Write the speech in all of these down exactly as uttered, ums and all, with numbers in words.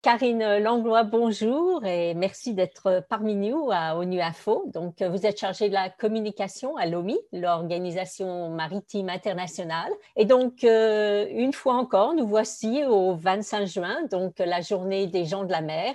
Karine Langlois, bonjour et merci d'être parmi nous à ONU Info. Donc, vous êtes chargée de la communication à l'O M I, l'Organisation maritime internationale. Et donc, euh, une fois encore, nous voici au vingt-cinq juin, donc la journée des gens de la mer.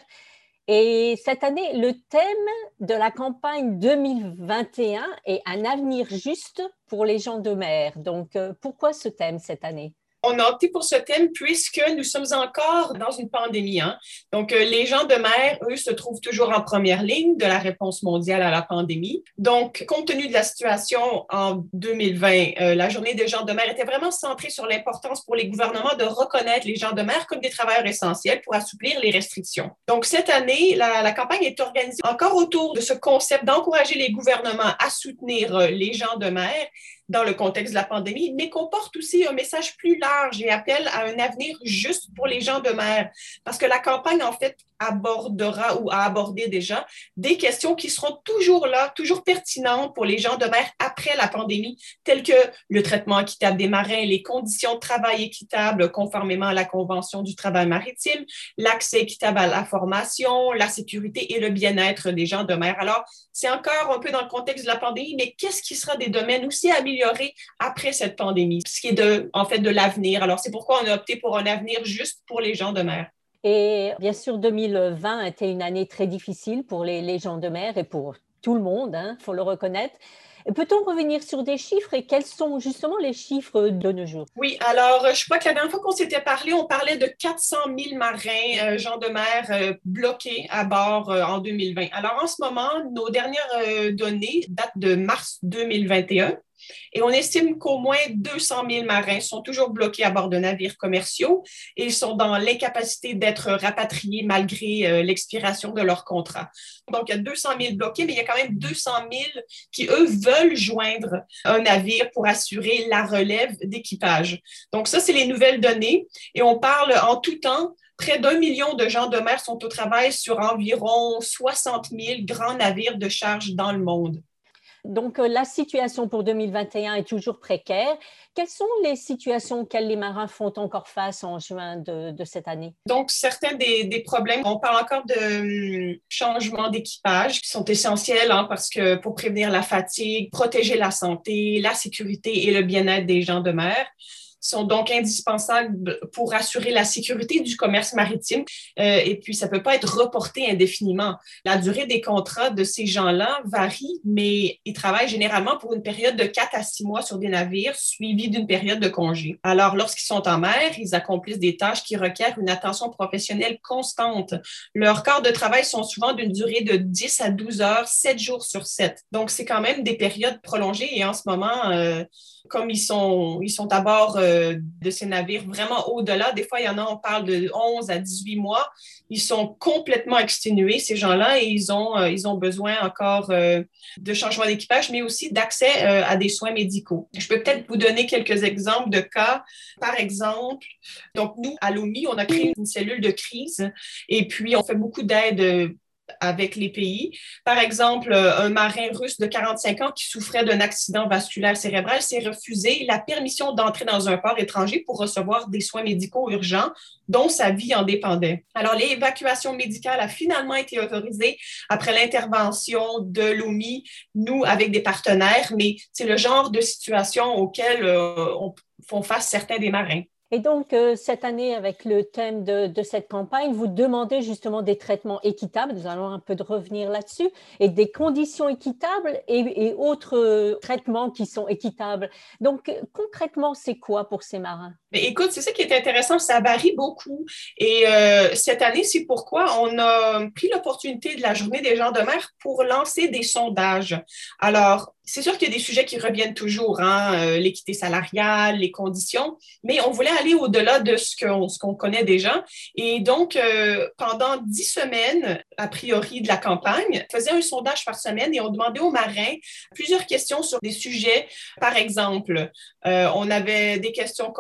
Et cette année, le thème de la campagne deux mille vingt et un est un avenir juste pour les gens de mer. Donc, euh, pourquoi ce thème cette année? On a opté pour ce thème puisque nous sommes encore dans une pandémie. Hein? Donc, euh, les gens de mer, eux, se trouvent toujours en première ligne de la réponse mondiale à la pandémie. Donc, compte tenu de la situation en deux mille vingt, euh, la journée des gens de mer était vraiment centrée sur l'importance pour les gouvernements de reconnaître les gens de mer comme des travailleurs essentiels pour assouplir les restrictions. Donc, cette année, la, la campagne est organisée encore autour de ce concept d'encourager les gouvernements à soutenir euh, les gens de mer dans le contexte de la pandémie, mais comporte aussi un message plus large et appelle à un avenir juste pour les gens de mer. Parce que la campagne, en fait, abordera ou a abordé déjà des questions qui seront toujours là, toujours pertinentes pour les gens de mer après la pandémie, telles que le traitement équitable des marins, les conditions de travail équitables conformément à la Convention du travail maritime, l'accès équitable à la formation, la sécurité et le bien-être des gens de mer. Alors, c'est encore un peu dans le contexte de la pandémie, mais qu'est-ce qui sera des domaines aussi améliorés après cette pandémie, ce qui est de, en fait de l'avenir. Alors, c'est pourquoi on a opté pour un avenir juste pour les gens de mer. Et bien sûr, deux mille vingt était une année très difficile pour les, les gens de mer et pour tout le monde, il hein, faut le reconnaître. Peut-on revenir sur des chiffres et quels sont justement les chiffres de nos jours? Oui, alors je crois que la dernière fois qu'on s'était parlé, on parlait de quatre cent mille marins, euh, gens de mer euh, bloqués à bord euh, en deux mille vingt. Alors en ce moment, nos dernières euh, données datent de mars deux mille vingt et un. Et on estime qu'au moins deux cent mille marins sont toujours bloqués à bord de navires commerciaux et ils sont dans l'incapacité d'être rapatriés malgré euh, l'expiration de leur contrat. Donc, il y a deux cent mille bloqués, mais il y a quand même deux cent mille qui, eux, veulent joindre un navire pour assurer la relève d'équipage. Donc, ça, c'est les nouvelles données. Et on parle en tout temps près d'un million de gens de mer sont au travail sur environ soixante mille grands navires de charge dans le monde. Donc, la situation pour deux mille vingt et un est toujours précaire. Quelles sont les situations auxquelles les marins font encore face en juin de, de cette année? Donc, certains des, des, problèmes, on parle encore de hum, changements d'équipage qui sont essentiels hein, parce que pour prévenir la fatigue, protéger la santé, la sécurité et le bien-être des gens de mer sont donc indispensables pour assurer la sécurité du commerce maritime. Euh, et puis, ça ne peut pas être reporté indéfiniment. La durée des contrats de ces gens-là varie, mais ils travaillent généralement pour une période de quatre à six mois sur des navires, suivie d'une période de congé. Alors, lorsqu'ils sont en mer, ils accomplissent des tâches qui requièrent une attention professionnelle constante. Leurs quarts de travail sont souvent d'une durée de dix à douze heures, sept jours sur sept. Donc, c'est quand même des périodes prolongées et en ce moment, euh, comme ils sont, ils sont à bord euh, de ces navires vraiment au-delà, des fois, il y en a, on parle de onze à dix-huit mois, ils sont complètement exténués, ces gens-là, et ils ont, euh, ils ont besoin encore euh, de changement d'équipage, mais aussi d'accès euh, à des soins médicaux. Je peux peut-être vous donner quelques exemples de cas. Par exemple, donc nous, à l'O M I, on a créé une cellule de crise, et puis on fait beaucoup d'aide avec les pays. Par exemple, un marin russe de quarante-cinq ans qui souffrait d'un accident vasculaire cérébral s'est refusé la permission d'entrer dans un port étranger pour recevoir des soins médicaux urgents dont sa vie en dépendait. Alors, l'évacuation médicale a finalement été autorisée après l'intervention de l'O M I, nous, avec des partenaires, mais c'est le genre de situation auquel euh, on, font face certains des marins. Et donc, euh, cette année, avec le thème de, de cette campagne, vous demandez justement des traitements équitables, nous allons un peu de revenir là-dessus, et des conditions équitables et, et autres euh, traitements qui sont équitables. Donc, concrètement, c'est quoi pour ces marins? Mais écoute, c'est ça qui est intéressant, ça varie beaucoup. Et euh, cette année, c'est pourquoi on a pris l'opportunité de la Journée des gens de mer pour lancer des sondages. Alors, c'est sûr qu'il y a des sujets qui reviennent toujours, hein, euh, l'équité salariale, les conditions, mais on voulait aller au-delà de ce qu'on, ce qu'on connaît déjà. Et donc, euh, pendant dix semaines, a priori de la campagne, on faisait un sondage par semaine et on demandait aux marins plusieurs questions sur des sujets. Par exemple, euh, on avait des questions comme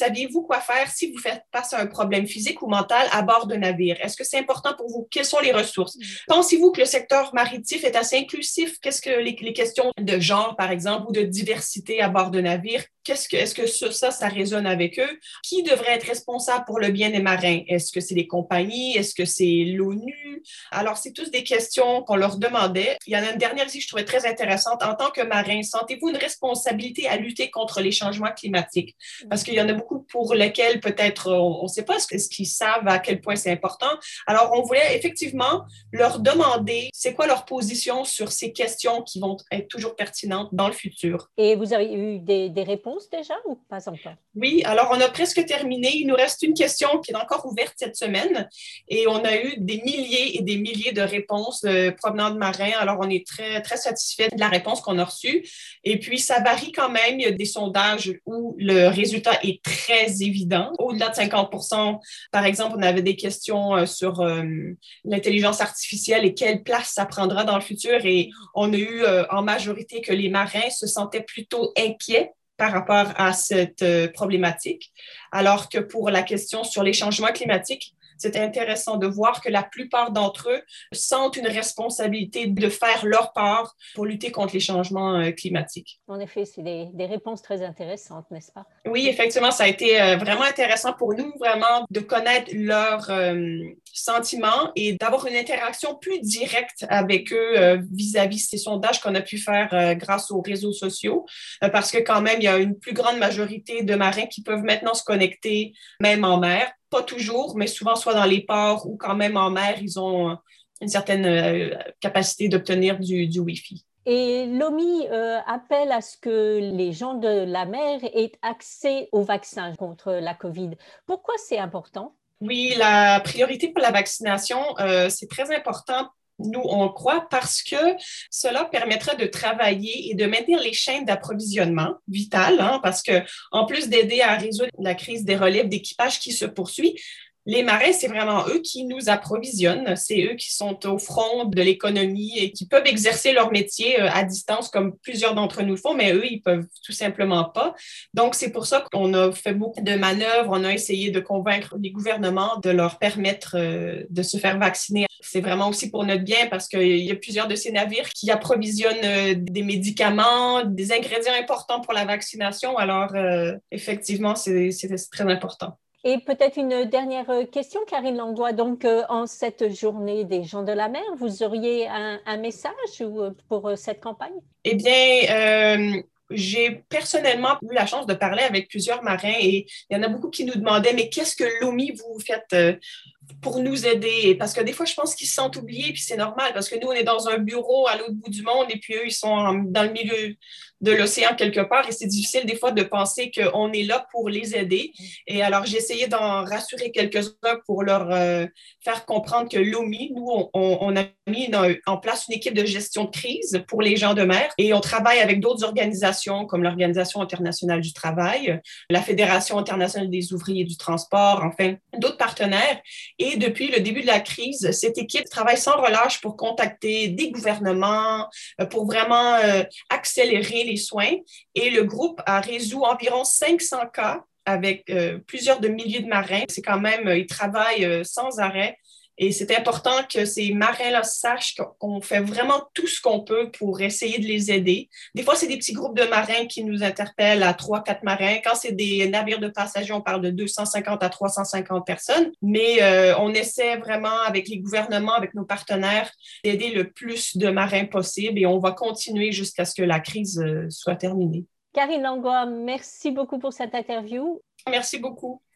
saviez-vous quoi faire si vous faites face à un problème physique ou mental à bord de navire? Est-ce que c'est important pour vous? Quelles sont les ressources? Pensez-vous que le secteur maritime est assez inclusif? Qu'est-ce que les, les questions de genre, par exemple, ou de diversité à bord de navire? Qu'est-ce que, est-ce que ça, ça, ça résonne avec eux? Qui devrait être responsable pour le bien des marins? Est-ce que c'est les compagnies? Est-ce que c'est l'ONU? Alors, c'est tous des questions qu'on leur demandait. Il y en a une dernière ici que je trouvais très intéressante. En tant que marin, sentez-vous une responsabilité à lutter contre les changements climatiques? Parce qu'il y en a beaucoup pour lesquels peut-être on ne sait pas ce, ce qu'ils savent à quel point c'est important. Alors, on voulait effectivement leur demander c'est quoi leur position sur ces questions qui vont être toujours pertinentes dans le futur. Et vous avez eu des, des réponses déjà ou pas encore? Oui, alors on a presque terminé. Il nous reste une question qui est encore ouverte cette semaine et on a eu des milliers et des milliers de réponses euh, provenant de marins. Alors on est très, très satisfait de la réponse qu'on a reçue. Et puis ça varie quand même. Il y a des sondages où le résultat est très évident. Au-delà de cinquante pour cent, par exemple, on avait des questions sur euh, l'intelligence artificielle et quelle place ça prendra dans le futur. Et on a eu euh, en majorité que les marins se sentaient plutôt inquiets par rapport à cette euh, problématique, alors que pour la question sur les changements climatiques, c'est intéressant de voir que la plupart d'entre eux sentent une responsabilité de faire leur part pour lutter contre les changements euh, climatiques. En effet, c'est des, des réponses très intéressantes, n'est-ce pas? Oui, effectivement, ça a été euh, vraiment intéressant pour nous, vraiment, de connaître leurs euh, sentiments et d'avoir une interaction plus directe avec eux euh, vis-à-vis de ces sondages qu'on a pu faire euh, grâce aux réseaux sociaux, euh, parce que quand même, il y a une plus grande majorité de marins qui peuvent maintenant se connecter, même en mer. Pas toujours, mais souvent soit dans les ports ou quand même en mer, ils ont une certaine euh, capacité d'obtenir du, du Wi-Fi. Et l'O M I euh, appelle à ce que les gens de la mer aient accès au vaccin contre la COVID. Pourquoi c'est important? Oui, la priorité pour la vaccination, euh, c'est très important. Nous, on croit parce que cela permettra de travailler et de maintenir les chaînes d'approvisionnement vitales, hein, parce que en plus d'aider à résoudre la crise des relèves d'équipage qui se poursuit, les marins, c'est vraiment eux qui nous approvisionnent. C'est eux qui sont au front de l'économie et qui peuvent exercer leur métier à distance comme plusieurs d'entre nous font, mais eux, ils peuvent tout simplement pas. Donc, c'est pour ça qu'on a fait beaucoup de manœuvres. On a essayé de convaincre les gouvernements de leur permettre de se faire vacciner. C'est vraiment aussi pour notre bien parce qu'il y a plusieurs de ces navires qui approvisionnent des médicaments, des ingrédients importants pour la vaccination. Alors, euh, effectivement, c'est, c'est très important. Et peut-être une dernière question, Karine Langlois. Donc, euh, en cette journée des gens de la mer, vous auriez un, un message pour cette campagne? Eh bien, euh, j'ai personnellement eu la chance de parler avec plusieurs marins et il y en a beaucoup qui nous demandaient, mais qu'est-ce que l'O M I vous faites euh, pour nous aider? Parce que des fois, je pense qu'ils se sentent oubliés, puis c'est normal, parce que nous, on est dans un bureau à l'autre bout du monde, et puis eux, ils sont en, dans le milieu de l'océan quelque part, et c'est difficile des fois de penser qu'on est là pour les aider. Et alors, j'ai essayé d'en rassurer quelques-uns pour leur euh, faire comprendre que l'O M I, nous, on, on a mis une, en place une équipe de gestion de crise pour les gens de mer, et on travaille avec d'autres organisations, comme l'Organisation internationale du travail, la Fédération internationale des ouvriers du transport, enfin, d'autres partenaires. Et depuis le début de la crise, cette équipe travaille sans relâche pour contacter des gouvernements, pour vraiment euh, accélérer les soins. Et le groupe a résolu environ cinq cents cas avec euh, plusieurs de milliers de marins. C'est quand même, ils travaillent euh, sans arrêt. Et c'est important que ces marins-là sachent qu'on fait vraiment tout ce qu'on peut pour essayer de les aider. Des fois, c'est des petits groupes de marins qui nous interpellent à trois, quatre marins. Quand c'est des navires de passagers, on parle de deux cent cinquante à trois cent cinquante personnes. Mais euh, on essaie vraiment, avec les gouvernements, avec nos partenaires, d'aider le plus de marins possible et on va continuer jusqu'à ce que la crise euh, soit terminée. Karine Langlois, merci beaucoup pour cette interview. Merci beaucoup.